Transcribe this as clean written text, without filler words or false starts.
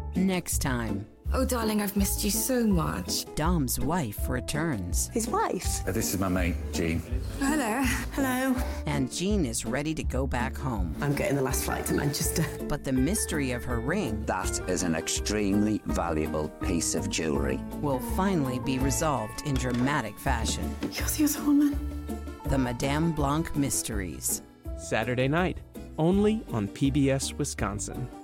Next time, Oh, darling, I've missed you so much. Dom's wife returns. His wife? This is my mate, Jean. Hello. Hello. And Jean is ready to go back home. I'm getting the last flight to Manchester. But the mystery of her ring That is an extremely valuable piece of jewellery. will finally be resolved in dramatic fashion. You're the other woman. The Madame Blanc Mysteries. Saturday night, only on PBS Wisconsin.